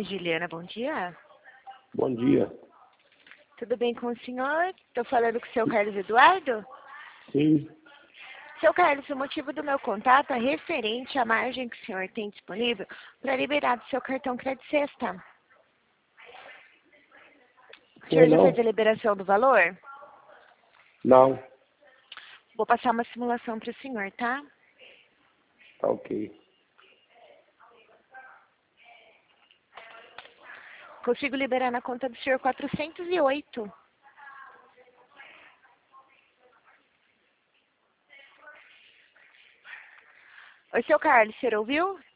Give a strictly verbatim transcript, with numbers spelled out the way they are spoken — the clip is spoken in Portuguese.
Juliana, bom dia. Bom dia. Tudo bem com o senhor? Estou falando com o seu Carlos Eduardo? Sim. Seu Carlos, o motivo do meu contato é referente à margem que o senhor tem disponível para liberar do seu cartão Crédito Sexta. O senhor já não? fez a liberação do valor? Não. Vou passar uma simulação para o senhor, tá? Tá ok. Consigo liberar na conta do senhor quatrocentos e oito. Oi, seu Carlos, o senhor ouviu?